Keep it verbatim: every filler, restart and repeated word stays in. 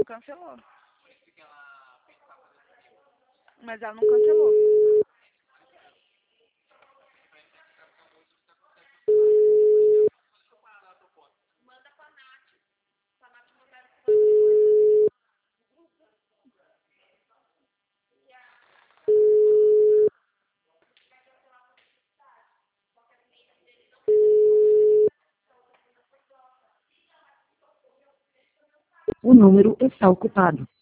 cancelou. Mas ela não cancelou. O número está ocupado.